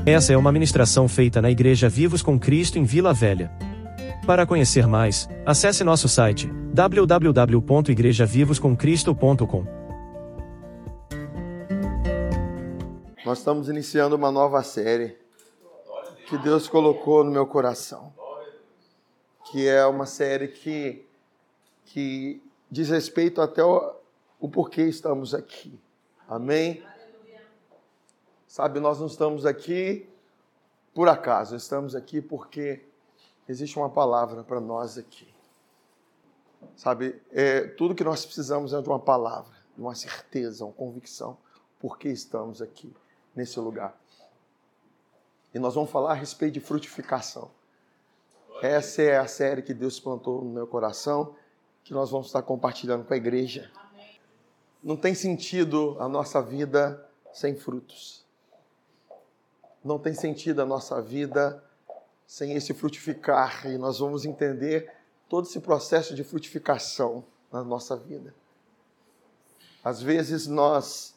Essa é uma ministração feita na Igreja Vivos com Cristo em Vila Velha. Para conhecer mais, acesse nosso site www.igrejavivoscomcristo.com. Nós estamos iniciando uma nova série que Deus colocou no meu coração, que é uma série que diz respeito até o porquê estamos aqui. Amém? Sabe, nós não estamos aqui por acaso, estamos aqui porque existe uma palavra para nós aqui. Sabe, tudo que nós precisamos é de uma palavra, de uma certeza, uma convicção, porque estamos aqui, nesse lugar. E nós vamos falar a respeito de frutificação. Essa é a série que Deus plantou no meu coração, que nós vamos estar compartilhando com a igreja. Não tem sentido a nossa vida sem frutos. Não tem sentido a nossa vida sem esse frutificar. E nós vamos entender todo esse processo de frutificação na nossa vida. Às vezes nós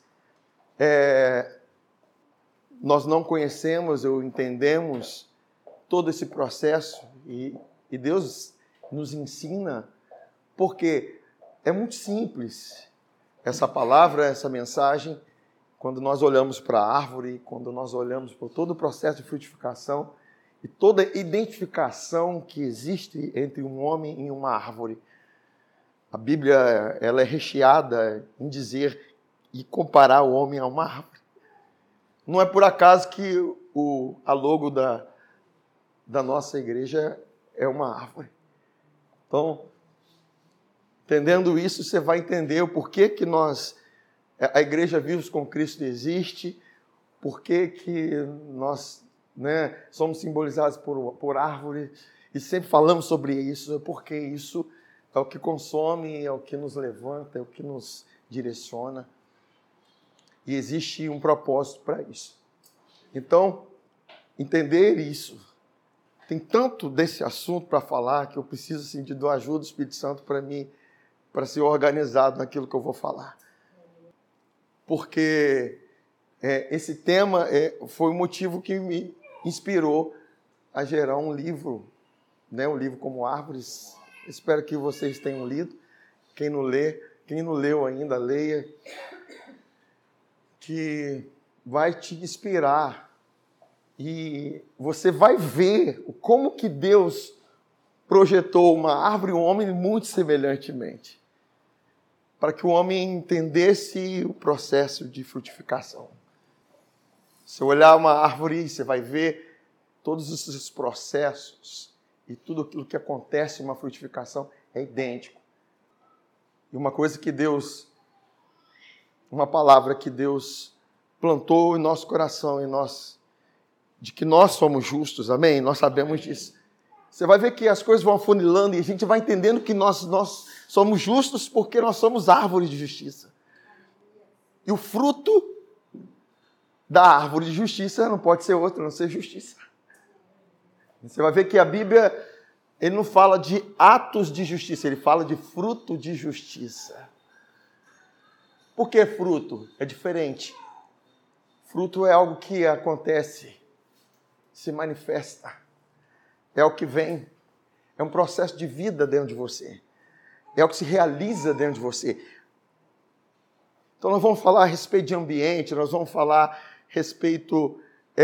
não conhecemos ou entendemos todo esse processo e Deus nos ensina, porque é muito simples essa palavra, essa mensagem. Quando nós olhamos para a árvore, quando nós olhamos para todo o processo de frutificação e toda a identificação que existe entre um homem e uma árvore. A Bíblia ela é recheada em dizer e comparar o homem a uma árvore. Não é por acaso que a logo da nossa igreja é uma árvore. Então, entendendo isso, você vai entender o porquê que a Igreja Vivos com Cristo existe, porquê que nós somos simbolizados por árvore, e sempre falamos sobre isso, porque isso é o que consome, é o que nos levanta, é o que nos direciona. E existe um propósito para isso. Então, entender isso, tem tanto desse assunto para falar que eu preciso de da ajuda do Espírito Santo para ser organizado naquilo que eu vou falar. Porque esse tema foi o motivo que me inspirou a gerar um livro, um livro como Árvores. Espero que vocês tenham lido. Quem não leu ainda, leia. Que vai te inspirar e você vai ver como que Deus projetou uma árvore e um homem muito semelhantemente, para que o homem entendesse o processo de frutificação. Se olhar uma árvore, você vai ver todos esses processos e tudo aquilo que acontece em uma frutificação é idêntico. E uma palavra que Deus plantou em nosso coração, de que nós somos justos, amém? Nós sabemos disso. Você vai ver que as coisas vão afunilando e a gente vai entendendo que nós somos justos porque nós somos árvores de justiça. E o fruto da árvore de justiça não pode ser outro, não ser justiça. Você vai ver que a Bíblia, ele não fala de atos de justiça, ele fala de fruto de justiça. Por que fruto? É diferente. Fruto é algo que acontece, se manifesta. É o que vem. É um processo de vida dentro de você. É o que se realiza dentro de você. Então nós vamos falar a respeito de ambiente, nós vamos falar a respeito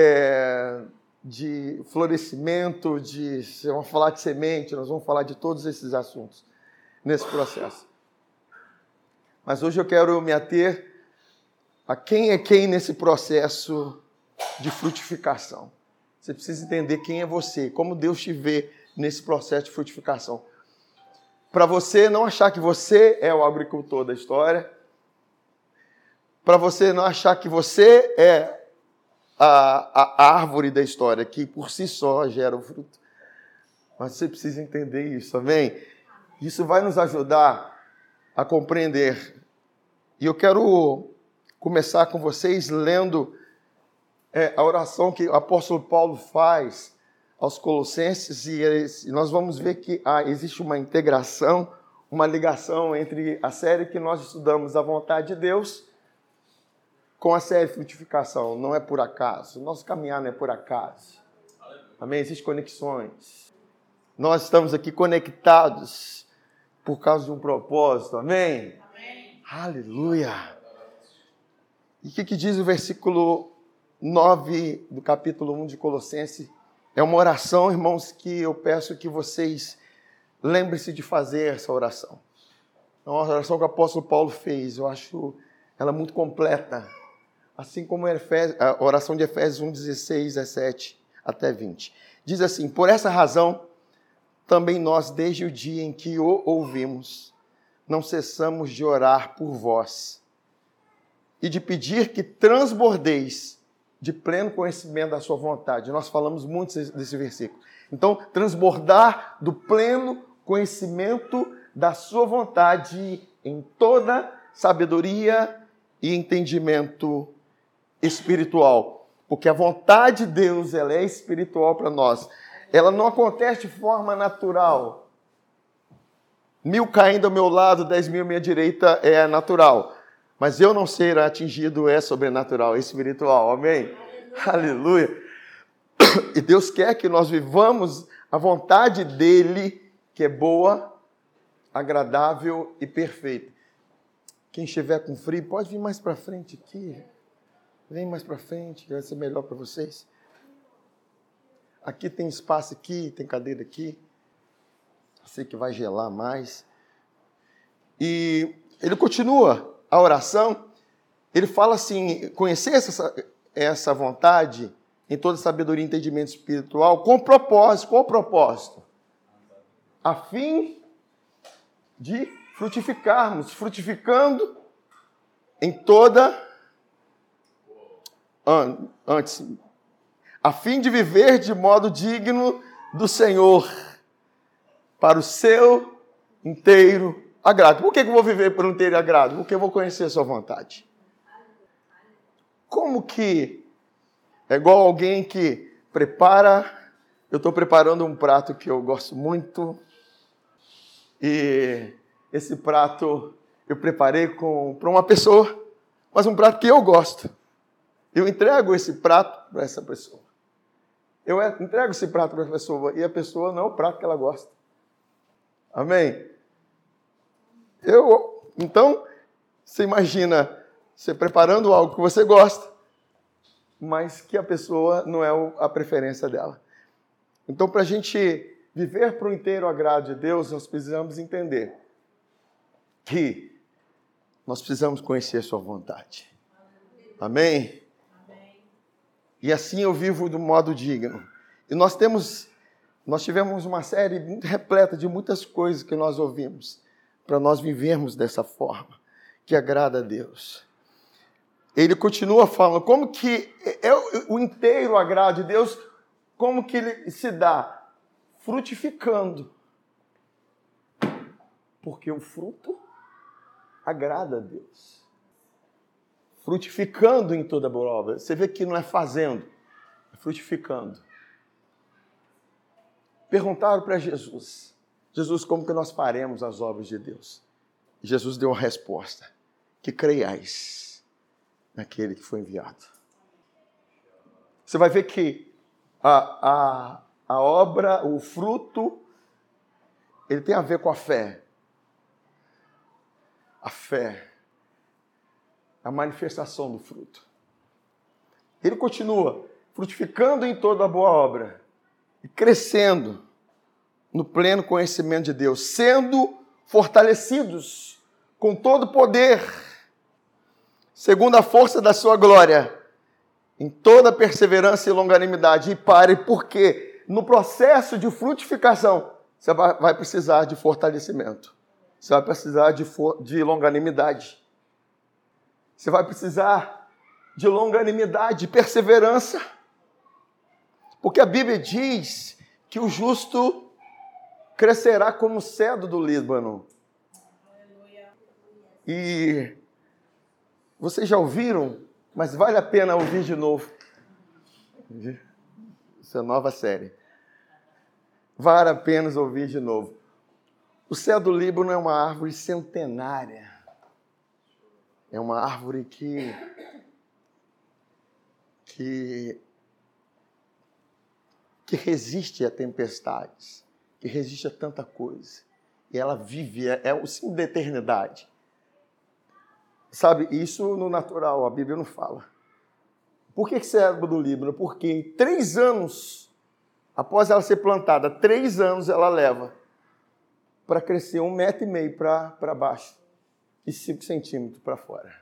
de florescimento, vamos falar de semente, nós vamos falar de todos esses assuntos nesse processo. Mas hoje eu quero me ater a quem é quem nesse processo de frutificação. Você precisa entender quem é você, como Deus te vê nesse processo de frutificação. Para você não achar que você é o agricultor da história, para você não achar que você é a árvore da história, que por si só gera o fruto. Mas você precisa entender isso, amém? Isso vai nos ajudar a compreender. E eu quero começar com vocês lendo a oração que o apóstolo Paulo faz aos Colossenses, e nós vamos ver que existe uma integração, uma ligação entre a série que nós estudamos, A Vontade de Deus, com a série Frutificação. Não é por acaso. Nosso caminhar não é por acaso. Amém? Existem conexões. Nós estamos aqui conectados por causa de um propósito. Amém? Amém. Aleluia. E o que diz o versículo 9 do capítulo 1 de Colossenses? É uma oração, irmãos, que eu peço que vocês lembrem-se de fazer essa oração. É uma oração que o apóstolo Paulo fez. Eu acho ela muito completa. Assim como a oração de Efésios 1, 16, 17 até 20. Diz assim: por essa razão, também nós, desde o dia em que o ouvimos, não cessamos de orar por vós e de pedir que transbordeis de pleno conhecimento da sua vontade. Nós falamos muito desse versículo. Então, transbordar do pleno conhecimento da sua vontade em toda sabedoria e entendimento espiritual. Porque a vontade de Deus, ela é espiritual para nós. Ela não acontece de forma natural. 1000 caindo ao meu lado, 10.000 à minha direita é natural. Mas eu não ser atingido é sobrenatural, é espiritual. Amém? Aleluia. E Deus quer que nós vivamos a vontade dele, que é boa, agradável e perfeita. Quem estiver com frio, pode vir mais para frente aqui. Vem mais para frente, vai ser melhor para vocês. Aqui tem espaço aqui, tem cadeira aqui. Sei que vai gelar mais. E ele continua a oração. Ele fala assim, conhecer essa vontade em toda sabedoria e entendimento espiritual com propósito. Qual o propósito? A fim de frutificarmos. Frutificando em toda... Antes, a fim de viver de modo digno do Senhor, para o seu inteiro agrado. Por que eu vou viver por um inteiro agrado? Porque eu vou conhecer a sua vontade. Como que é igual alguém que prepara... Eu estou preparando um prato que eu gosto muito, e esse prato eu preparei para uma pessoa, mas um prato que eu gosto. Eu entrego esse prato para essa pessoa. Eu entrego esse prato para a pessoa e a pessoa não é o prato que ela gosta. Amém? Então, você imagina você preparando algo que você gosta, mas que a pessoa não é a preferência dela. Então, para a gente viver para o inteiro agrado de Deus, nós precisamos entender que nós precisamos conhecer a sua vontade. Amém? E assim eu vivo do modo digno. E nós tivemos uma série muito repleta de muitas coisas que nós ouvimos, para nós vivermos dessa forma, que agrada a Deus. Ele continua falando, como que é o inteiro agrado de Deus, como que ele se dá? Frutificando. Porque o fruto agrada a Deus. Frutificando em toda boa obra. Você vê que não é fazendo, é frutificando. Perguntaram para Jesus, como que nós faremos as obras de Deus? Jesus deu uma resposta, que creiais naquele que foi enviado. Você vai ver que a obra, o fruto, ele tem a ver com a fé. A fé. A manifestação do fruto. Ele continua frutificando em toda a boa obra e crescendo no pleno conhecimento de Deus, sendo fortalecidos com todo o poder, segundo a força da sua glória, em toda perseverança e longanimidade. E pare, porque no processo de frutificação você vai precisar de fortalecimento, você vai precisar de longanimidade. Você vai precisar de longanimidade, de perseverança. Porque a Bíblia diz que o justo crescerá como o cedro do Líbano. E vocês já ouviram, mas vale a pena ouvir de novo. Essa nova série. Vale a pena ouvir de novo. O cedro do Líbano é uma árvore centenária. É uma árvore que que resiste a tempestades, que resiste a tanta coisa. E ela vive, é o símbolo da eternidade. Sabe, isso no natural, a Bíblia não fala. Por que servo do Líbano? Porque em 3 anos, após ela ser plantada, 3 anos ela leva para crescer 1,5 metro para baixo e 5 centímetros para fora.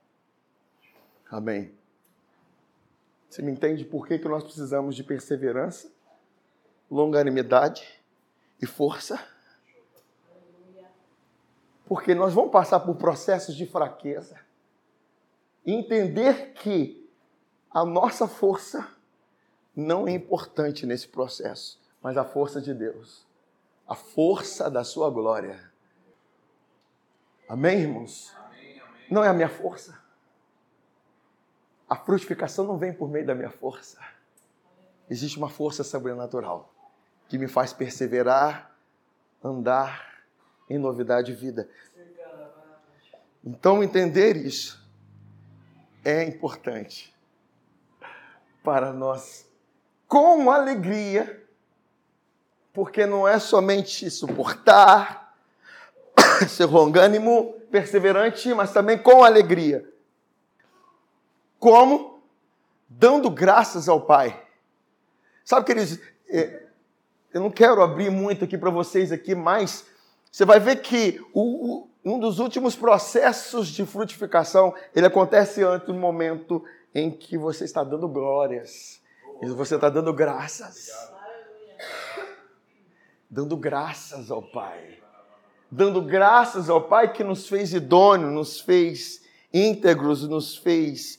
Amém. Você me entende por que nós precisamos de perseverança, longanimidade e força? Porque nós vamos passar por processos de fraqueza. E entender que a nossa força não é importante nesse processo, mas a força de Deus. A força da sua glória. Amém, irmãos? Amém. Não é a minha força. A frutificação não vem por meio da minha força. Existe uma força sobrenatural que me faz perseverar, andar em novidade de vida. Então, entender isso é importante para nós, com alegria, porque não é somente suportar, ser longânimo, perseverante, mas também com alegria. Como? Dando graças ao Pai. Sabe, queridos, eu não quero abrir muito aqui para vocês aqui, mas você vai ver que um dos últimos processos de frutificação, ele acontece antes do momento em que você está dando glórias. E você está dando graças. Dando graças ao Pai. Dando graças ao Pai que nos fez idôneos, nos fez íntegros, nos fez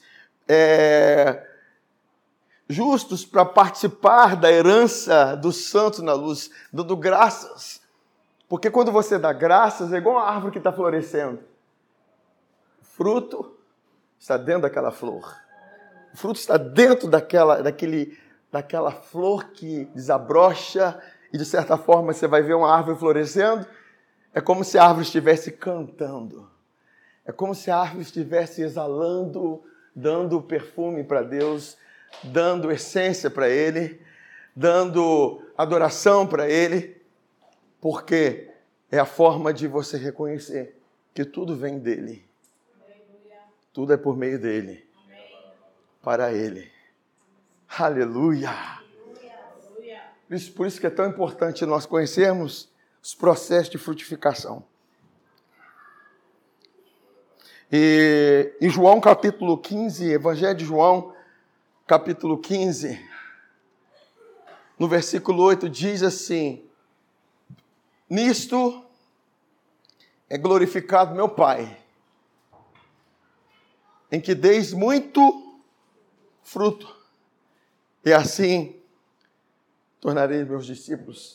justos para participar da herança dos santos na luz. Dando graças. Porque quando você dá graças, é igual uma árvore que está florescendo. O fruto está dentro daquela flor. O fruto está dentro daquela flor que desabrocha e, de certa forma, você vai ver uma árvore florescendo. É como se a árvore estivesse cantando. É como se a árvore estivesse exalando, dando perfume para Deus, dando essência para Ele, dando adoração para Ele. Porque é a forma de você reconhecer que tudo vem dEle. Tudo é por meio dEle. Para Ele. Aleluia! Por isso que é tão importante nós conhecermos os processos de frutificação. E em João capítulo 15, Evangelho de João, capítulo 15, no versículo 8, diz assim: nisto é glorificado meu Pai, em que deis muito fruto, e assim tornarei meus discípulos.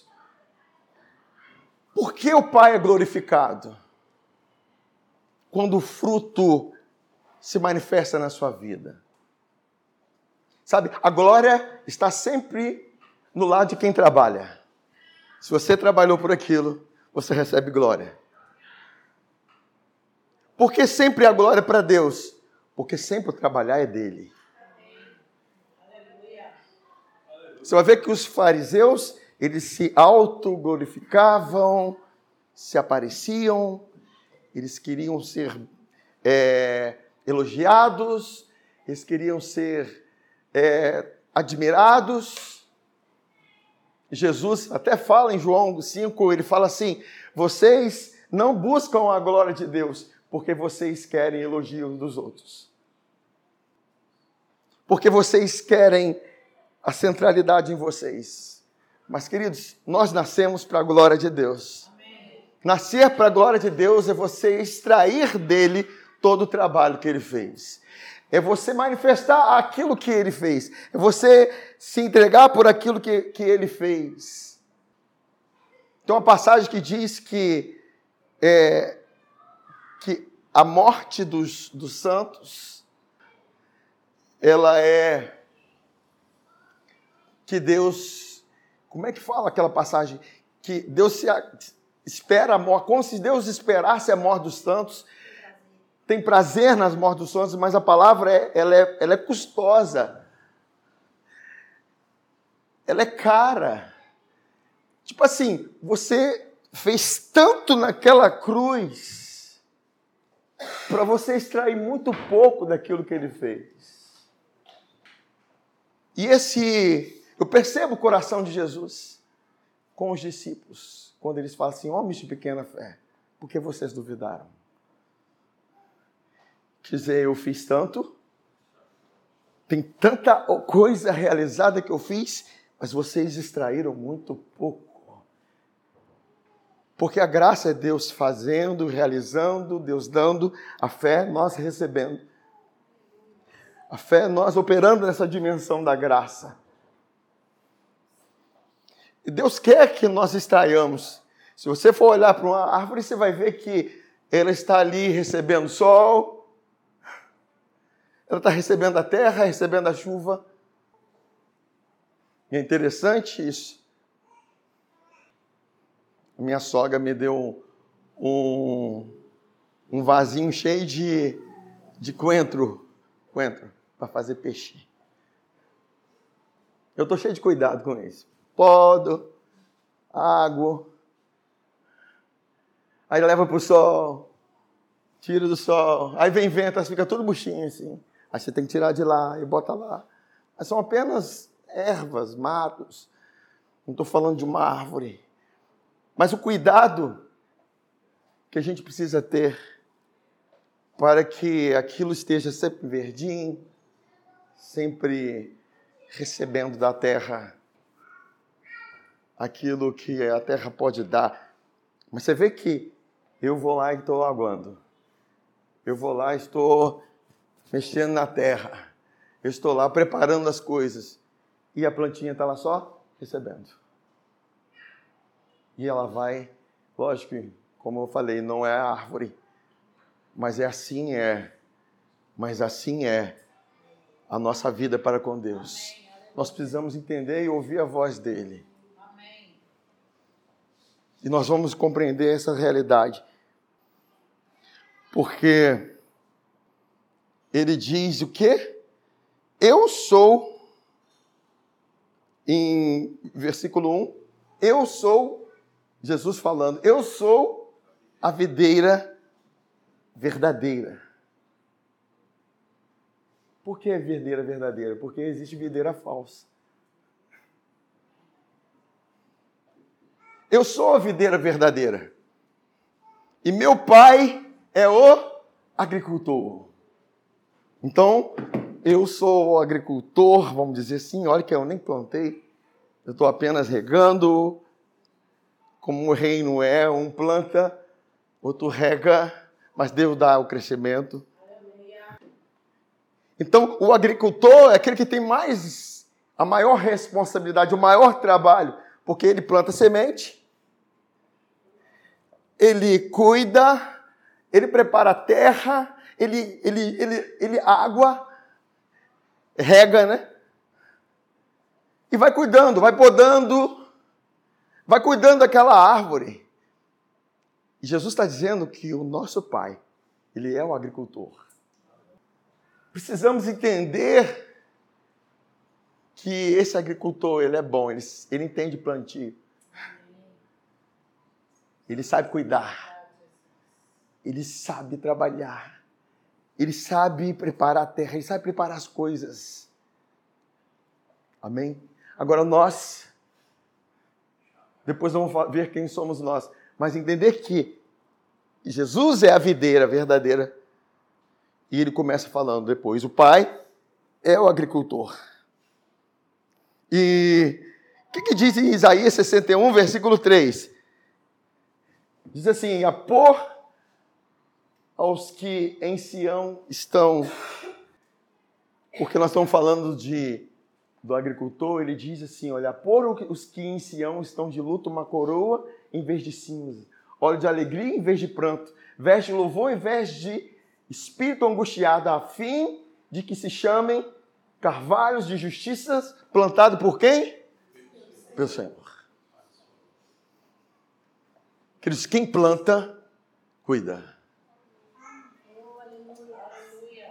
Por que o Pai é glorificado? Quando o fruto se manifesta na sua vida. Sabe, a glória está sempre no lado de quem trabalha. Se você trabalhou por aquilo, você recebe glória. Por que sempre a glória para Deus? Porque sempre o trabalhar é dele. Você vai ver que os fariseus, eles se autoglorificavam, se apareciam, eles queriam ser elogiados, eles queriam ser admirados. Jesus até fala em João 5, ele fala assim: vocês não buscam a glória de Deus, porque vocês querem elogios dos outros. Porque vocês querem a centralidade em vocês. Mas, queridos, nós nascemos para a glória de Deus. Amém. Nascer para a glória de Deus é você extrair dele todo o trabalho que ele fez. É você manifestar aquilo que ele fez. É você se entregar por aquilo que ele fez. Tem uma passagem que diz que a morte dos santos, ela é que Deus... Como é que fala aquela passagem? Que Deus espera a morte, como se Deus esperasse a morte dos santos. Tem prazer nas mortes dos santos, mas a palavra ela é custosa. ela é cara. Tipo assim, você fez tanto naquela cruz para você extrair muito pouco daquilo que ele fez. E eu percebo o coração de Jesus com os discípulos, quando eles falam assim, homens de pequena fé, por que vocês duvidaram? Quer dizer, eu fiz tanto, tem tanta coisa realizada que eu fiz, mas vocês extraíram muito pouco. Porque a graça é Deus fazendo, realizando, Deus dando, a fé nós recebendo. A fé é nós operando nessa dimensão da graça. E Deus quer que nós extraiamos. Se você for olhar para uma árvore, você vai ver que ela está ali recebendo sol, ela está recebendo a terra, recebendo a chuva. E é interessante isso. Minha sogra me deu um vasinho cheio de coentro para fazer peixe. Eu estou cheio de cuidado com isso. Podo, água, aí leva para o sol, tira do sol, aí vem vento, aí fica tudo buchinho assim. Aí você tem que tirar de lá e bota lá. Mas são apenas ervas, matos. Não estou falando de uma árvore. Mas o cuidado que a gente precisa ter para que aquilo esteja sempre verdinho, sempre recebendo da terra aquilo que a terra pode dar. Mas você vê que eu vou lá e estou aguando. Eu vou lá e estou mexendo na terra. Eu estou lá preparando as coisas. E a plantinha está lá só recebendo. E ela vai, lógico que, como eu falei, não é a árvore, mas assim a nossa vida para com Deus. Nós precisamos entender e ouvir a voz dele. E nós vamos compreender essa realidade. Porque ele diz o quê? Eu sou, em versículo 1, eu sou, Jesus falando, eu sou a videira verdadeira. Por que videira verdadeira? Porque existe videira falsa. Eu sou a videira verdadeira. E meu pai é o agricultor. Então, eu sou o agricultor, vamos dizer assim, olha que eu nem plantei. Eu estou apenas regando, como o reino é, um planta, outro rega, mas Deus dá o crescimento. Então, o agricultor é aquele que tem a maior responsabilidade, o maior trabalho, porque ele planta semente, ele cuida, ele prepara a terra, ele água, rega, né? E vai cuidando, vai podando, vai cuidando daquela árvore. E Jesus está dizendo que o nosso Pai, ele é o agricultor. Precisamos entender que esse agricultor, ele é bom, ele entende plantio. Ele sabe cuidar. Ele sabe trabalhar. Ele sabe preparar a terra, ele sabe preparar as coisas. Amém? Agora nós, depois vamos ver quem somos nós, mas entender que Jesus é a videira verdadeira. E ele começa falando depois, o Pai é o agricultor. E o que diz em Isaías 61, versículo 3? Diz assim, a pôr aos que em Sião estão, porque nós estamos falando do agricultor, ele diz assim, olha, pôr os que em Sião estão de luto uma coroa em vez de cinza, óleo de alegria em vez de pranto, veste de louvor em vez de espírito angustiado, a fim de que se chamem carvalhos de justiça, plantado por quem? Pelo Senhor. Queridos, quem planta, cuida.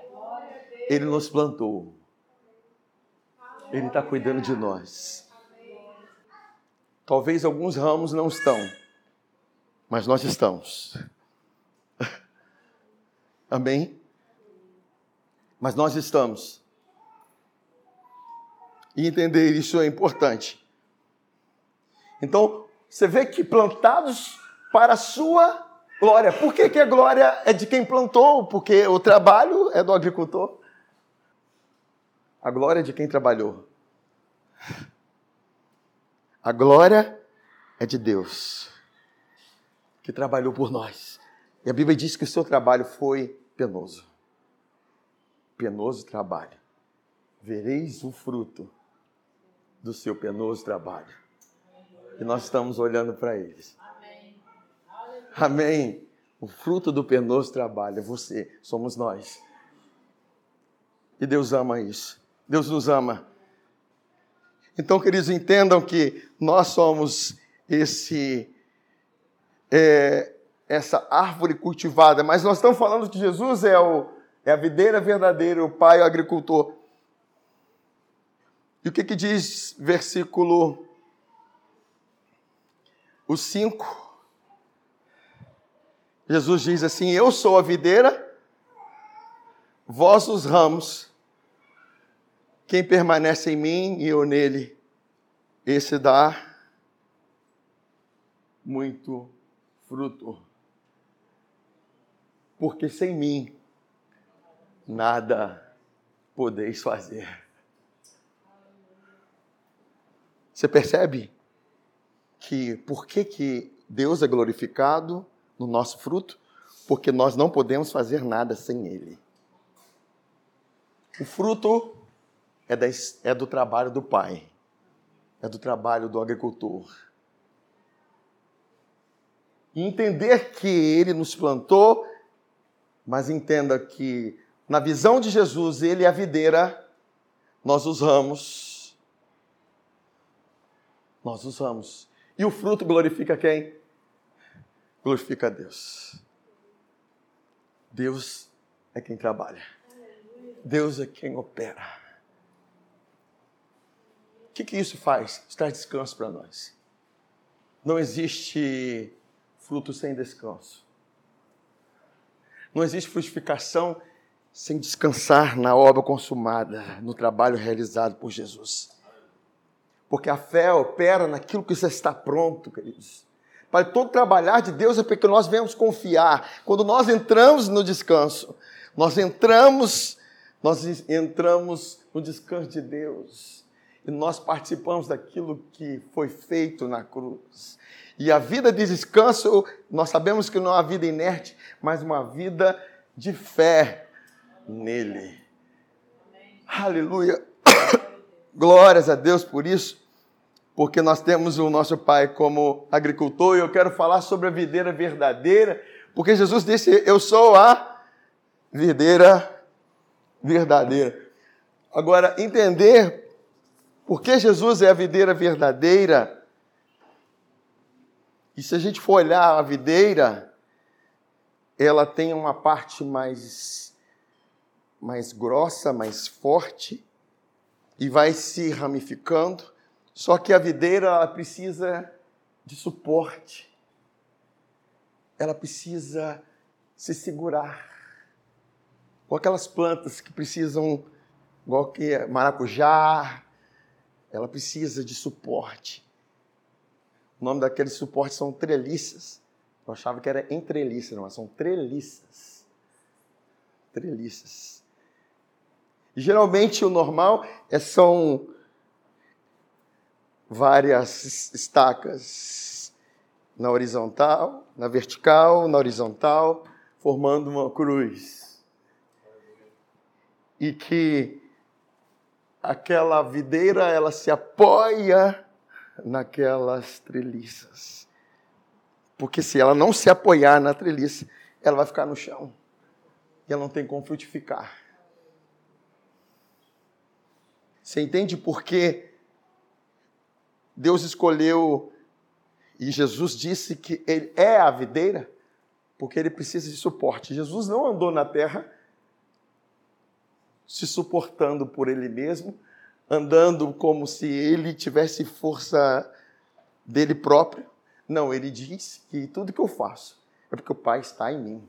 Ele nos plantou. Ele está cuidando de nós. Talvez alguns ramos não estão, mas nós estamos. Amém? Mas nós estamos. E entender isso é importante. Então, você vê que plantados para a sua glória. Por que a glória é de quem plantou? Porque o trabalho é do agricultor. A glória é de quem trabalhou. A glória é de Deus, que trabalhou por nós. E a Bíblia diz que o seu trabalho foi penoso. Penoso trabalho. Vereis o fruto do seu penoso trabalho. E nós estamos olhando para eles. Amém. O fruto do penoso trabalho é você, somos nós. E Deus ama isso. Deus nos ama. Então, queridos, entendam que nós somos essa árvore cultivada, mas nós estamos falando que Jesus é a videira verdadeira, o Pai, o agricultor. E o que diz versículo 5? Jesus diz assim: eu sou a videira, vós os ramos. Quem permanece em mim e eu nele, esse dá muito fruto. Porque sem mim, nada podeis fazer. Você percebe que por que Deus é glorificado no nosso fruto? Porque nós não podemos fazer nada sem Ele. O fruto é do trabalho do Pai, é do trabalho do agricultor. E entender que Ele nos plantou, mas entenda que na visão de Jesus, Ele é a videira, nós os ramos. Nós os ramos. E o fruto glorifica quem? Glorifica a Deus. Deus é quem trabalha. Deus é quem opera. O que isso faz? Isso traz descanso para nós. Não existe fruto sem descanso. Não existe frutificação sem descansar na obra consumada, no trabalho realizado por Jesus. Porque a fé opera naquilo que já está pronto, queridos. Para todo trabalhar de Deus é porque nós venhamos confiar. Quando nós entramos no descanso, nós entramos no descanso de Deus. E nós participamos daquilo que foi feito na cruz. E a vida de descanso, nós sabemos que não é uma vida inerte, mas uma vida de fé nele. Aleluia. Glórias a Deus por isso, porque nós temos o nosso Pai como agricultor, e eu quero falar sobre a videira verdadeira, porque Jesus disse: eu sou a videira verdadeira. Agora, entender por que Jesus é a videira verdadeira, e se a gente for olhar a videira, ela tem uma parte mais grossa, mais forte, e vai se ramificando. Só que a videira, ela precisa de suporte. Ela precisa se segurar. Com aquelas plantas que precisam, igual que maracujá, ela precisa de suporte. O nome daqueles suportes são treliças. Eu achava que era entreliças, mas são treliças. Treliças. E geralmente o normal são várias estacas na horizontal, na vertical, na horizontal, formando uma cruz. E que aquela videira, ela se apoia naquelas treliças. Porque se ela não se apoiar na treliça, ela vai ficar no chão. E ela não tem como frutificar. Você entende por que Deus escolheu e Jesus disse que Ele é a videira? Porque Ele precisa de suporte. Jesus não andou na terra se suportando por Ele mesmo, andando como se Ele tivesse força dele próprio. Não, ele diz que tudo que eu faço é porque o Pai está em mim.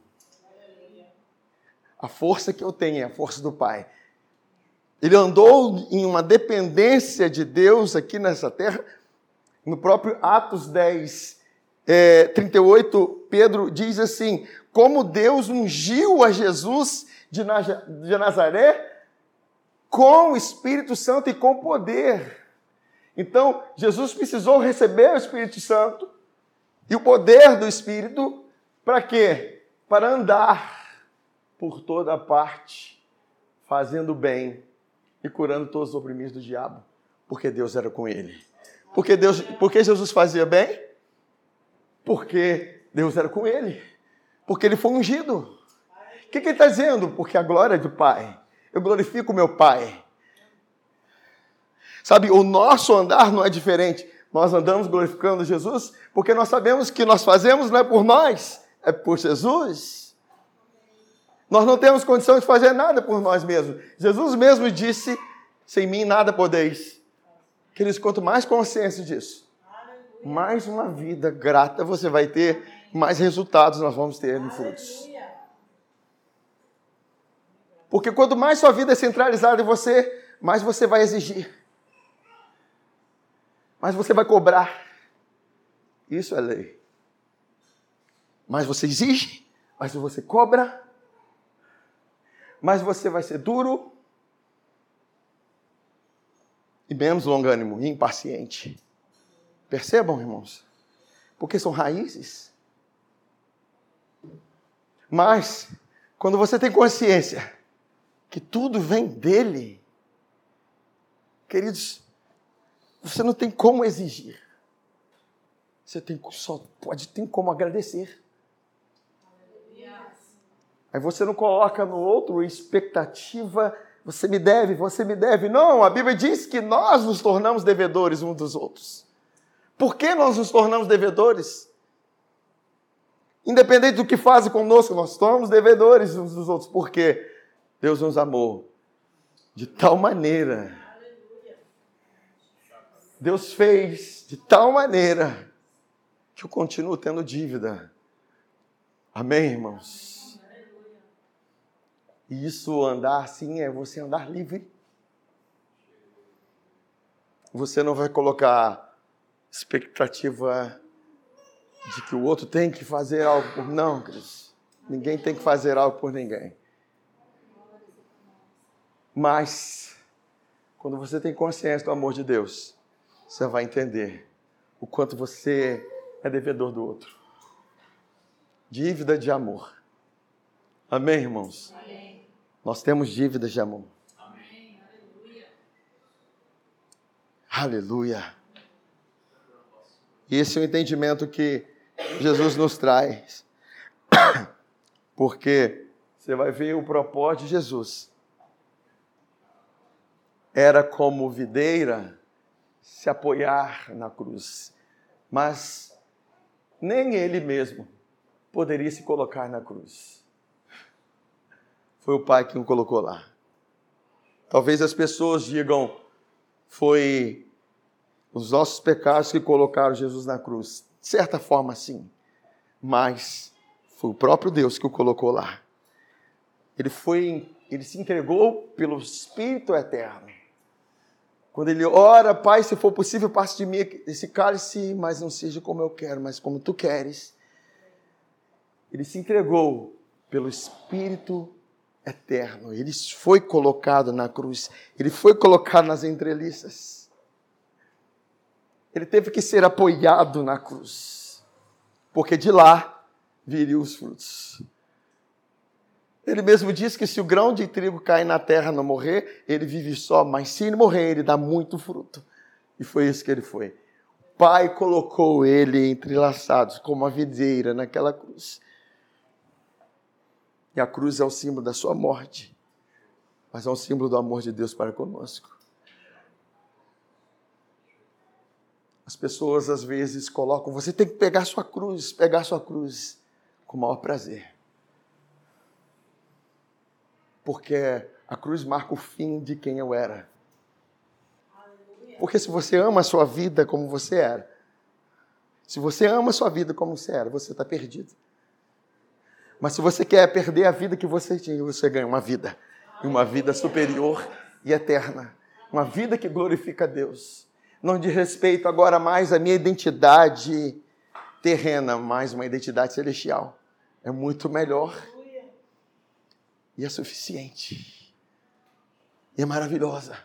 A força que eu tenho é a força do Pai. Ele andou em uma dependência de Deus aqui nessa terra. No próprio Atos 10, 38, Pedro diz assim: como Deus ungiu a Jesus de Nazaré com o Espírito Santo e com poder. Então, Jesus precisou receber o Espírito Santo e o poder do Espírito para quê? Para andar por toda parte, fazendo bem e curando todos os oprimidos do diabo, porque Deus era com ele. Por que Jesus fazia bem? Porque Deus era com ele. Porque ele foi ungido. O que ele está dizendo? Porque a glória é do Pai. Eu glorifico o meu Pai. Sabe, o nosso andar não é diferente. Nós andamos glorificando Jesus porque nós sabemos que nós fazemos não é por nós, é por Jesus. Nós não temos condição de fazer nada por nós mesmos. Jesus mesmo disse, sem mim nada podeis. Queridos, quanto mais consciência disso, mais uma vida grata você vai ter, mais resultados nós vamos ter em frutos. Porque quanto mais sua vida é centralizada em você, mais você vai exigir. Mais você vai cobrar. Isso é lei. Mais você exige, mais você cobra, mais você vai ser duro e menos longânimo e impaciente. Percebam, irmãos? Porque são raízes. Mas, quando você tem consciência que tudo vem dele, queridos, você não tem como exigir. Você só tem como agradecer. Aí você não coloca no outro expectativa, você me deve. Não, a Bíblia diz que nós nos tornamos devedores uns dos outros. Por que nós nos tornamos devedores? Independente do que fazem conosco, nós tornamos devedores uns dos outros. Por quê? Deus nos amou de tal maneira. Deus fez de tal maneira que eu continuo tendo dívida. Amém, irmãos? E isso, andar assim, é você andar livre. Você não vai colocar expectativa de que o outro tem que fazer algo por... Não, Cristo. Ninguém tem que fazer algo por ninguém. Mas, quando você tem consciência do amor de Deus, você vai entender o quanto você é devedor do outro. Dívida de amor. Amém, irmãos? Amém. Nós temos dívidas de amor. Amém. Aleluia. Aleluia. E esse é o entendimento que Jesus nos traz. Porque você vai ver o propósito de Jesus. Era como videira se apoiar na cruz. Mas nem ele mesmo poderia se colocar na cruz. Foi o Pai que o colocou lá. Talvez as pessoas digam, foi os nossos pecados que colocaram Jesus na cruz. De certa forma, sim. Mas foi o próprio Deus que o colocou lá. Ele se entregou pelo Espírito Eterno. Quando ele ora, Pai, se for possível, passe de mim esse cálice, mas não seja como eu quero, mas como tu queres. Ele se entregou pelo Espírito Eterno. Ele foi colocado na cruz. Ele foi colocado nas entrelinhas. Ele teve que ser apoiado na cruz. Porque de lá viriam os frutos. Ele mesmo diz que se o grão de trigo cair na terra e não morrer, ele vive só, mas se ele morrer, ele dá muito fruto. E foi isso que ele foi. O Pai colocou ele entrelaçados como uma videira naquela cruz. E a cruz é o símbolo da sua morte, mas é um símbolo do amor de Deus para conosco. As pessoas às vezes colocam, você tem que pegar sua cruz com o maior prazer. Porque a cruz marca o fim de quem eu era. Porque se você ama a sua vida como você era, Se você ama a sua vida como você era, você está perdido. Mas se você quer perder a vida que você tinha, você ganha uma vida. E uma vida superior e eterna. Uma vida que glorifica a Deus. Não diz respeito agora mais à minha identidade terrena, mas uma identidade celestial. É muito melhor. E é suficiente. E é maravilhosa.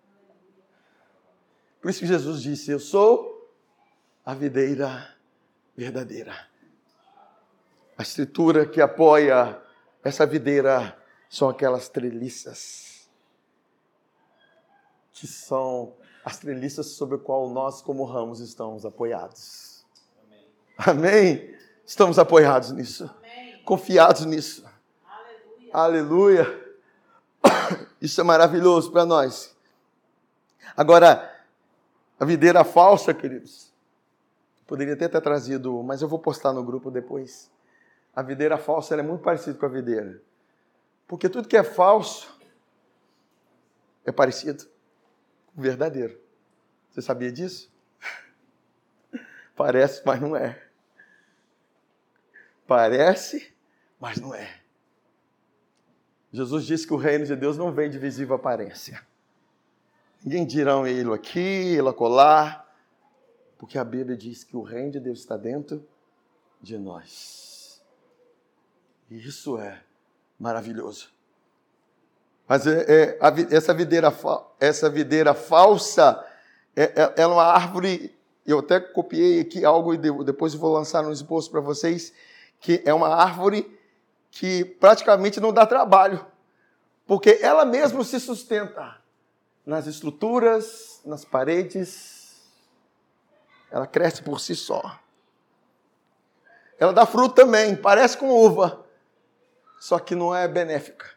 Por isso que Jesus disse, eu sou a videira verdadeira. A estrutura que apoia essa videira são aquelas treliças. Que são as treliças sobre as quais nós, como ramos, estamos apoiados. Amém? Estamos apoiados nisso. Amém. Confiados nisso. Aleluia. Aleluia. Isso é maravilhoso para nós. Agora, a videira falsa, queridos. Poderia até ter trazido, mas eu vou postar no grupo depois. A videira falsa ela é muito parecida com a videira. Porque tudo que é falso é parecido com o verdadeiro. Você sabia disso? Parece, mas não é. Parece, mas não é. Jesus disse que o reino de Deus não vem de visível aparência. Ninguém dirá ele aqui, ele acolá, porque a Bíblia diz que o reino de Deus está dentro de nós. E isso é maravilhoso. Mas essa videira falsa, ela é uma árvore, eu até copiei aqui algo e depois eu vou lançar no esboço para vocês, que é uma árvore que praticamente não dá trabalho, porque ela mesma se sustenta nas estruturas, nas paredes, ela cresce por si só. Ela dá fruto também, parece com uva, só que não é benéfica.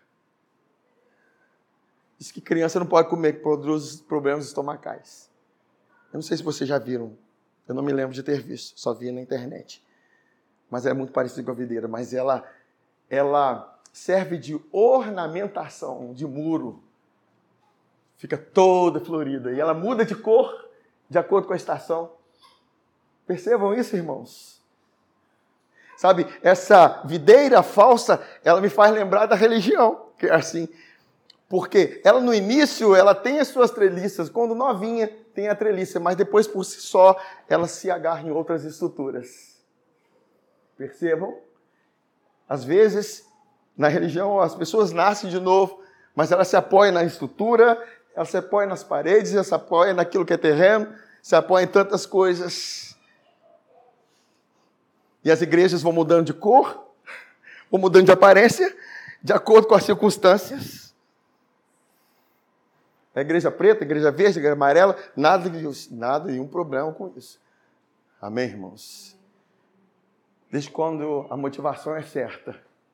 Diz que criança não pode comer, que produz problemas estomacais. Eu não sei se vocês já viram, eu não me lembro de ter visto, só vi na internet. Mas é muito parecido com a videira, mas ela serve de ornamentação, de muro. Fica toda florida. E ela muda de cor de acordo com a estação. Percebam isso, irmãos? Sabe, essa videira falsa, ela me faz lembrar da religião, que é assim. Porque ela no início, ela tem as suas treliças. Quando novinha, tem a treliça. Mas depois, por si só, ela se agarra em outras estruturas. Percebam? Às vezes, na religião, as pessoas nascem de novo, mas elas se apoiam na estrutura, elas se apoiam nas paredes, elas se apoiam naquilo que é terreno, se apoiam em tantas coisas. E as igrejas vão mudando de cor, vão mudando de aparência, de acordo com as circunstâncias. A igreja preta, a igreja verde, a igreja amarela, nada, nenhum problema com isso. Amém, irmãos? Desde quando a motivação é certa.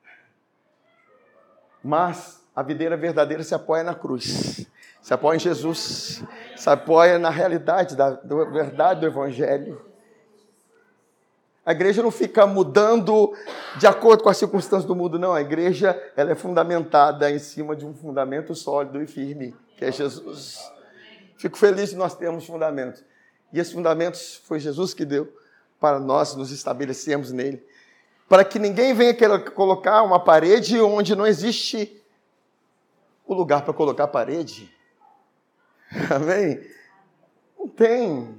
Mas a videira verdadeira se apoia na cruz, se apoia em Jesus, se apoia na realidade da verdade do Evangelho. A igreja não fica mudando de acordo com as circunstâncias do mundo, não. A igreja ela é fundamentada em cima de um fundamento sólido e firme, que é Jesus. Fico feliz que nós temos fundamentos. E esses fundamentos foi Jesus que deu para nós nos estabelecermos nele. Para que ninguém venha querer colocar uma parede onde não existe o lugar para colocar a parede. Amém? Não tem.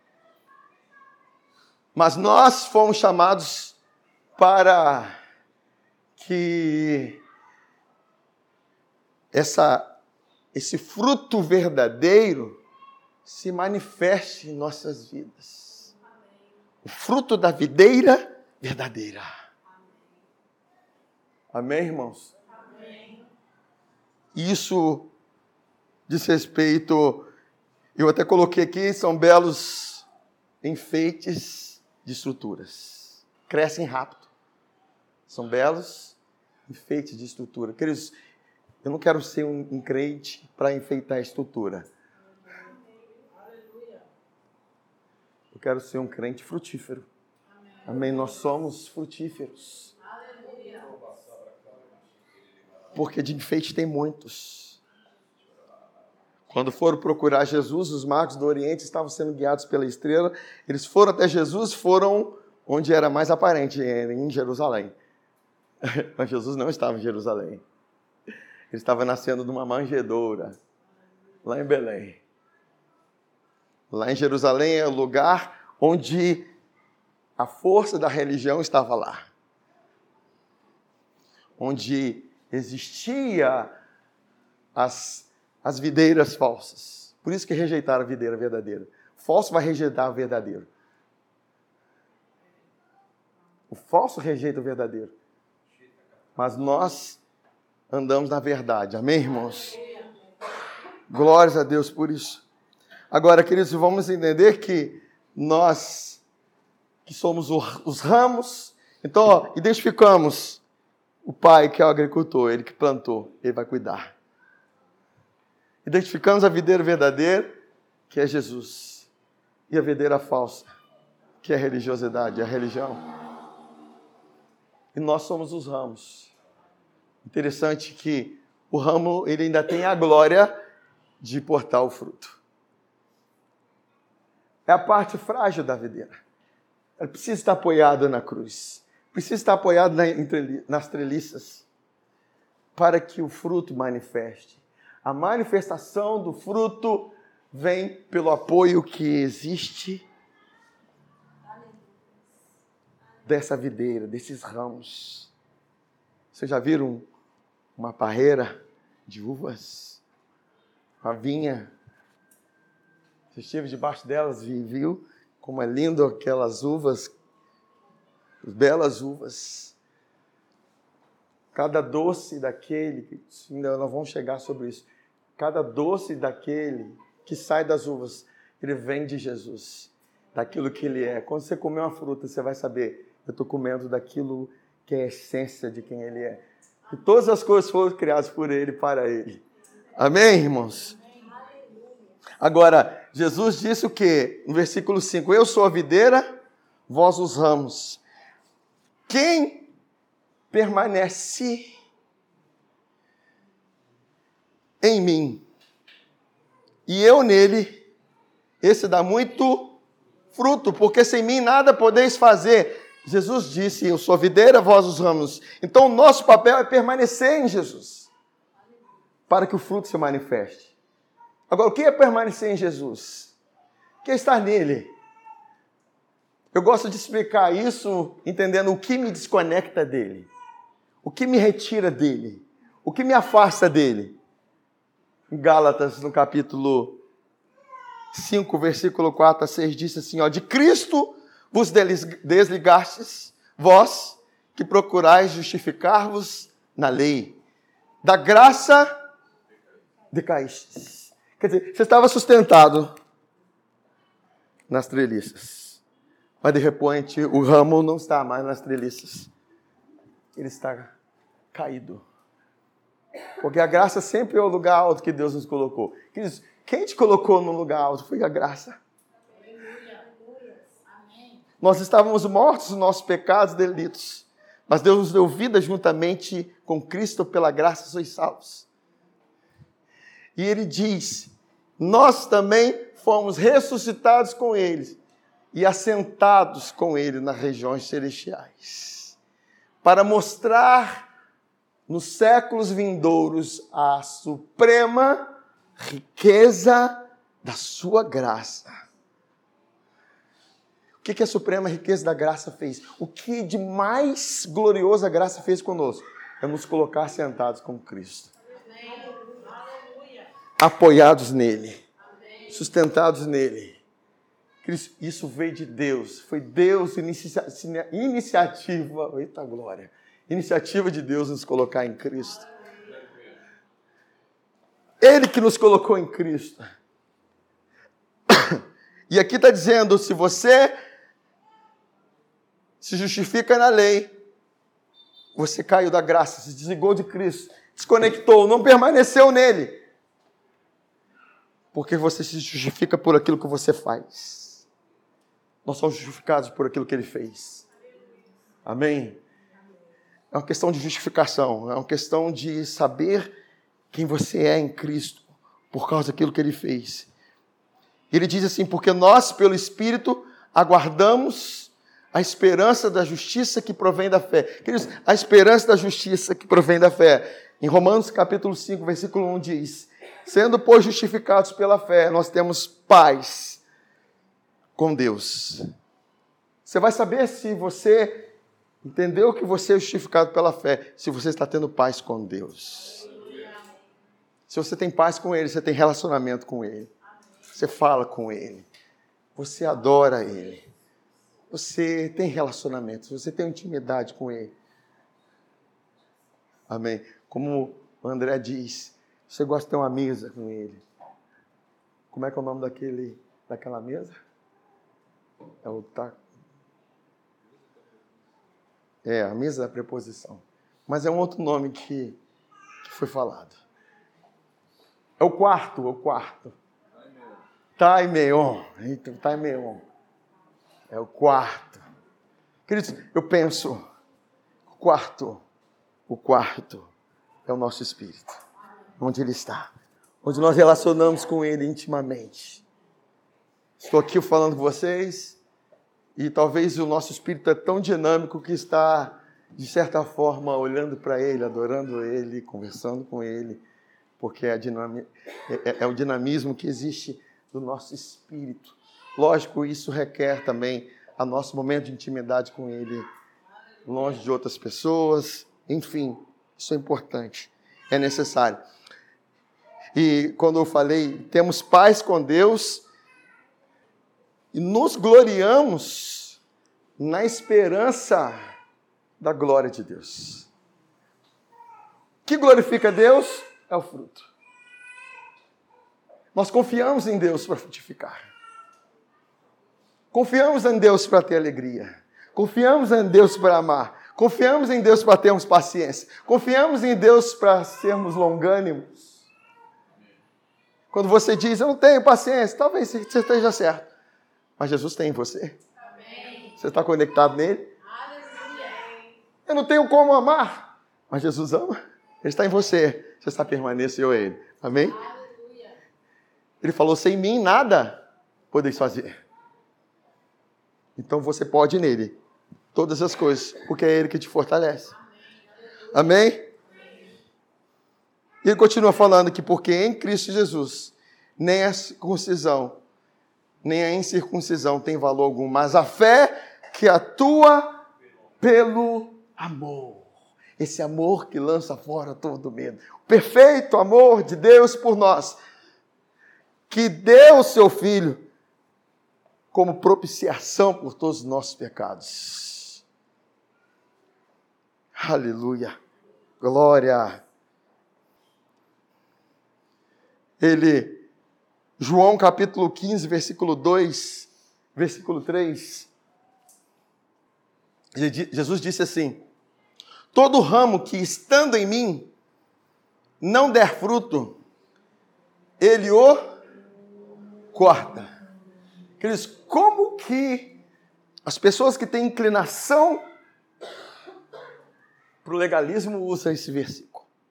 Mas nós fomos chamados para que esse fruto verdadeiro se manifeste em nossas vidas. O fruto da videira verdadeira. Amém, irmãos? Amém. Isso diz respeito, eu até coloquei aqui, são belos enfeites de estruturas. Crescem rápido. São belos enfeites de estrutura. Queridos, eu não quero ser um crente para enfeitar a estrutura. Eu quero ser um crente frutífero. Amém. Nós somos frutíferos. Porque de enfeite tem muitos. Quando foram procurar Jesus, os magos do Oriente estavam sendo guiados pela estrela. Eles foram até Jesus, foram onde era mais aparente, em Jerusalém. Mas Jesus não estava em Jerusalém. Ele estava nascendo numa manjedoura, lá em Belém. Lá em Jerusalém é o lugar onde a força da religião estava lá. Onde existia as videiras falsas. Por isso que rejeitaram a videira verdadeira. O falso vai rejeitar o verdadeiro. O falso rejeita o verdadeiro. Mas nós andamos na verdade. Amém, irmãos? Glórias a Deus por isso. Agora, queridos, vamos entender que nós, que somos os ramos, então, identificamos o pai que é o agricultor, ele que plantou, ele vai cuidar. Identificamos a videira verdadeira, que é Jesus, e a videira falsa, que é a religiosidade, a religião. E nós somos os ramos. Interessante que o ramo ele ainda tem a glória de portar o fruto. É a parte frágil da videira. Ela precisa estar apoiada na cruz. Precisa estar apoiada nas treliças para que o fruto manifeste. A manifestação do fruto vem pelo apoio que existe dessa videira, desses ramos. Vocês já viram uma parreira de uvas? Uma vinha? Você esteve debaixo delas e viu como é lindo aquelas uvas, belas uvas. Cada doce daquele, ainda nós vamos chegar sobre isso, cada doce daquele que sai das uvas, ele vem de Jesus, daquilo que ele é. Quando você comer uma fruta, você vai saber, eu estou comendo daquilo que é a essência de quem ele é. E todas as coisas foram criadas por ele, para ele. Amém, irmãos? Agora, Jesus disse o quê? No versículo 5, eu sou a videira, vós os ramos. Quem permanece em mim e eu nele, esse dá muito fruto, porque sem mim nada podeis fazer. Jesus disse, eu sou a videira, vós os ramos. Então, o nosso papel é permanecer em Jesus, para que o fruto se manifeste. Agora, o que é permanecer em Jesus? O que é estar nele? Eu gosto de explicar isso entendendo o que me desconecta dele, o que me retira dele, o que me afasta dele. Em Gálatas, no capítulo 5, versículo 4 a 6, diz assim, ó, de Cristo vos desligastes, vós que procurais justificar-vos na lei, da graça decaístes. Quer dizer, você estava sustentado nas treliças, mas de repente o ramo não está mais nas treliças, ele está caído. Porque a graça sempre é o lugar alto que Deus nos colocou. Quem te colocou no lugar alto foi a graça. Nós estávamos mortos nos nossos pecados e delitos, mas Deus nos deu vida juntamente com Cristo, pela graça sois salvos. E ele diz, nós também fomos ressuscitados com ele e assentados com ele nas regiões celestiais, para mostrar nos séculos vindouros a suprema riqueza da sua graça. O que a suprema riqueza da graça fez? O que de mais glorioso a graça fez conosco? É nos colocar sentados com Cristo. Apoiados nele. Sustentados nele. Isso veio de Deus. Foi Deus, iniciativa. Eita glória. Iniciativa de Deus nos colocar em Cristo. Ele que nos colocou em Cristo. E aqui está dizendo, se você se justifica na lei, você caiu da graça, se desligou de Cristo, desconectou, não permaneceu nele. Porque você se justifica por aquilo que você faz. Nós somos justificados por aquilo que ele fez. Amém? É uma questão de justificação, é uma questão de saber quem você é em Cristo, por causa daquilo que ele fez. Ele diz assim, porque nós, pelo Espírito, aguardamos a esperança da justiça que provém da fé. Queridos, a esperança da justiça que provém da fé. Em Romanos capítulo 5, versículo 1 diz, sendo, pois, justificados pela fé, nós temos paz com Deus. Você vai saber se você entendeu que você é justificado pela fé, se você está tendo paz com Deus. Se você tem paz com Ele, você tem relacionamento com Ele. Você fala com Ele. Você adora Ele. Você tem relacionamento, você tem intimidade com Ele. Amém. Como o André diz, você gosta de ter uma mesa com Ele. Como é que é o nome daquela mesa? A mesa da preposição. Mas é um outro nome que foi falado. É o quarto. Taimeon. É o quarto. Queridos, eu penso, o quarto é o nosso espírito. Onde ele está. Onde nós relacionamos com ele intimamente. Estou aqui falando com vocês e talvez o nosso espírito é tão dinâmico que está, de certa forma, olhando para ele, adorando ele, conversando com ele, porque é o dinamismo que existe do nosso espírito. Lógico, isso requer também o nosso momento de intimidade com ele, longe de outras pessoas, enfim, isso é importante, é necessário. E quando eu falei, temos paz com Deus e nos gloriamos na esperança da glória de Deus. O que glorifica Deus é o fruto. Nós confiamos em Deus para frutificar. Confiamos em Deus para ter alegria. Confiamos em Deus para amar. Confiamos em Deus para termos paciência. Confiamos em Deus para sermos longânimos. Quando você diz, eu não tenho paciência, talvez você esteja certo. Mas Jesus tem em você. Amém. Você está conectado nele? Aleluia. Eu não tenho como amar, mas Jesus ama. Ele está em você. Você está permanecendo a ele. Amém? Aleluia. Ele falou, sem mim nada podeis fazer. Então você pode nele. Todas as coisas. Porque é ele que te fortalece. Amém? Amém? E ele continua falando que porque em Cristo Jesus nem a circuncisão, nem a incircuncisão tem valor algum, mas a fé que atua pelo amor. Esse amor que lança fora todo medo. O perfeito amor de Deus por nós, que deu o seu Filho como propiciação por todos os nossos pecados. Aleluia. Glória. João capítulo 15, versículo 2, versículo 3, Jesus disse assim, todo ramo que estando em mim não der fruto, ele o corta. Queridos, como que as pessoas que têm inclinação para o legalismo usam esse versículo?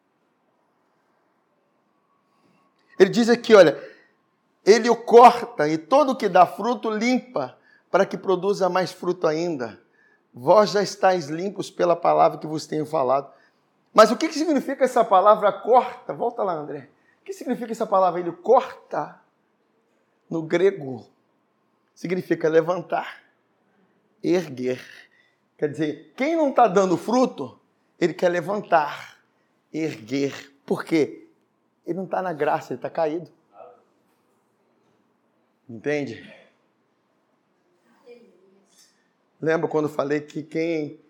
Ele diz aqui, olha, ele o corta e todo o que dá fruto limpa, para que produza mais fruto ainda. Vós já estáis limpos pela palavra que vos tenho falado. Mas o que significa essa palavra corta? Volta lá, André. O que significa essa palavra? Ele corta, no grego, significa levantar, erguer. Quer dizer, quem não está dando fruto, ele quer levantar, erguer. Por quê? Ele não está na graça, ele está caído. Entende? Lembra quando eu falei que quem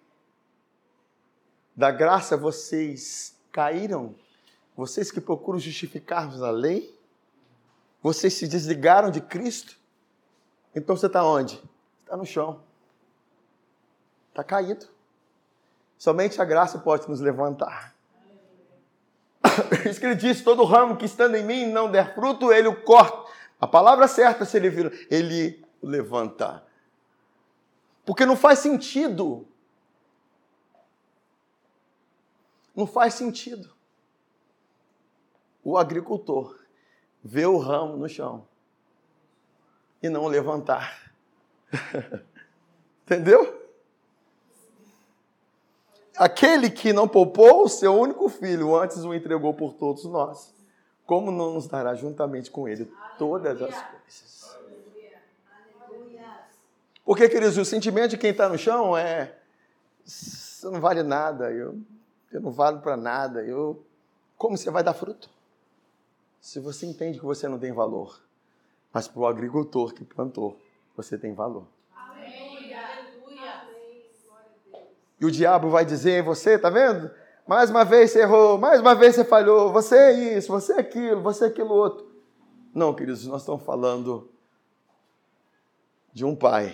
da graça vocês caíram? Vocês que procuram justificar-vos na lei? Vocês se desligaram de Cristo? Então você está onde? Está no chão. Está caído. Somente a graça pode nos levantar. Isso que ele diz, todo ramo que estando em mim não der fruto, ele o corta. A palavra certa se ele vira, ele o levanta. Porque não faz sentido. Não faz sentido o agricultor ver o ramo no chão e não levantar. Entendeu? Aquele que não poupou o seu único filho, antes o entregou por todos nós, como não nos dará juntamente com ele todas as coisas? Porque, queridos, o sentimento de quem está no chão é: você não vale nada, eu não valho para nada, como você vai dar fruto? Se você entende que você não tem valor, mas para o agricultor que plantou, você tem valor. E o diabo vai dizer em você, tá vendo? Mais uma vez você errou, mais uma vez você falhou, você é isso, você é aquilo outro. Não, queridos, nós estamos falando de um pai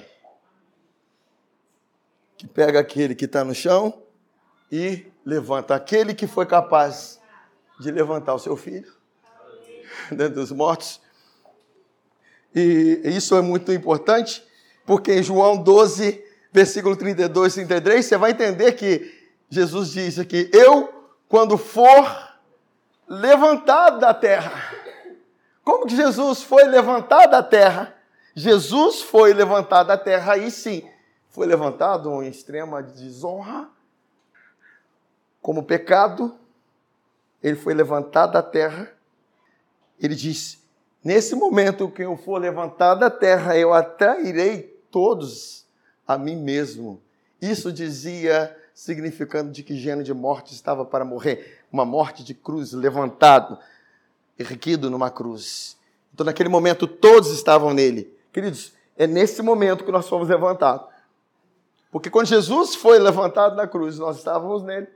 que pega aquele que está no chão e levanta aquele que foi capaz de levantar o seu filho dentre os mortos. E isso é muito importante, porque em João 12, versículo 32 e 33, você vai entender que Jesus diz aqui: eu, quando for levantado da terra. Como que Jesus foi levantado da terra? Jesus foi levantado da terra, aí sim, foi levantado em extrema desonra, como pecado. Ele foi levantado da terra. Ele diz: nesse momento que eu for levantado da terra, eu atrairei todos a mim mesmo. Isso dizia, significando de que gênero de morte estava para morrer. Uma morte de cruz, levantado, erguido numa cruz. Então, naquele momento, todos estavam nele. Queridos, é nesse momento que nós fomos levantados. Porque quando Jesus foi levantado na cruz, nós estávamos nele.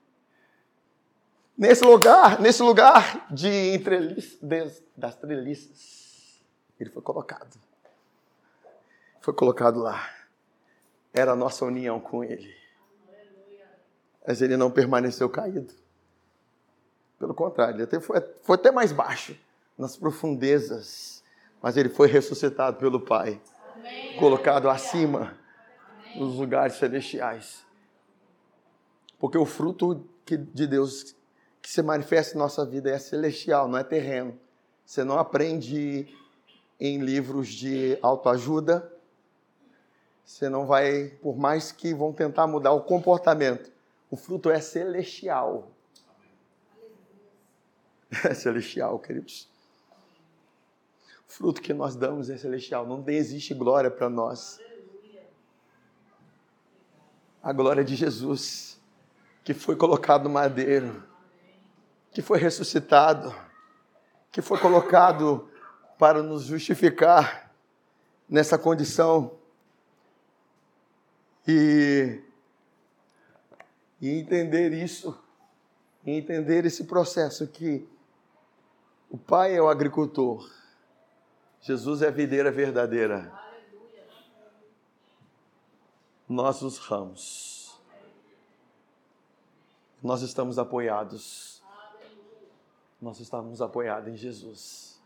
Nesse lugar das treliças, ele foi colocado. Foi colocado lá. Era a nossa união com ele. Mas ele não permaneceu caído. Pelo contrário, ele foi até mais baixo, nas profundezas. Mas ele foi ressuscitado pelo Pai. Amém. Colocado acima, nos lugares celestiais. Porque o fruto de Deus que se manifesta em nossa vida é celestial, não é terreno. Você não aprende em livros de autoajuda. Você não vai, por mais que vão tentar mudar o comportamento, o fruto é celestial. É celestial, queridos. O fruto que nós damos é celestial. Não existe glória para nós. A glória de Jesus, que foi colocado no madeiro, que foi ressuscitado, que foi colocado para nos justificar nessa condição. E entender isso, e entender esse processo que o Pai é o agricultor, Jesus é a videira verdadeira, nós os ramos, nós estamos apoiados em Jesus.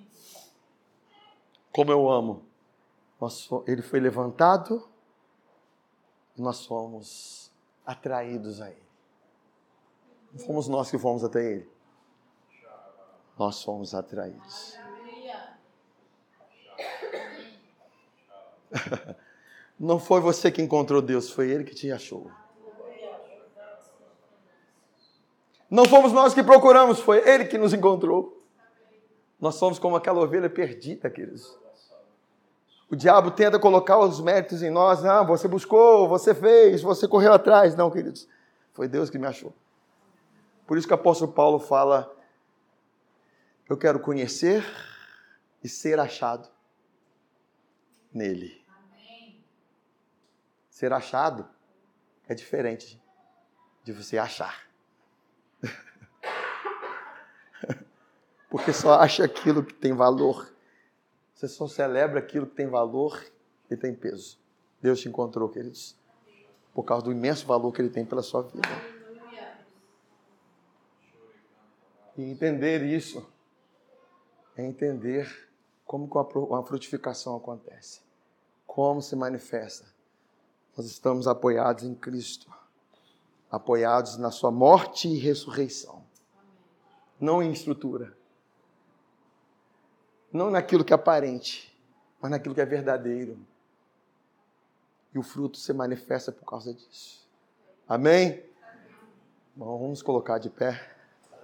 Como eu amo, ele foi levantado, nós fomos atraídos a ele. Não fomos nós que fomos até ele. Nós fomos atraídos. Não foi você que encontrou Deus, foi ele que te achou. Não fomos nós que procuramos, foi ele que nos encontrou. Nós somos como aquela ovelha perdida, queridos. O diabo tenta colocar os méritos em nós. Ah, você buscou, você fez, você correu atrás. Não, queridos, foi Deus que me achou. Por isso que o apóstolo Paulo fala: eu quero conhecer e ser achado nele. Amém. Ser achado é diferente de você achar. Porque só acha aquilo que tem valor. Você só celebra aquilo que tem valor e tem peso. Deus te encontrou, queridos, por causa do imenso valor que ele tem pela sua vida. E entender isso é entender como a frutificação acontece. Como se manifesta. Nós estamos apoiados em Cristo. Apoiados na sua morte e ressurreição. Não em estrutura. Não naquilo que é aparente, mas naquilo que é verdadeiro. E o fruto se manifesta por causa disso. Amém? Bom, vamos colocar de pé.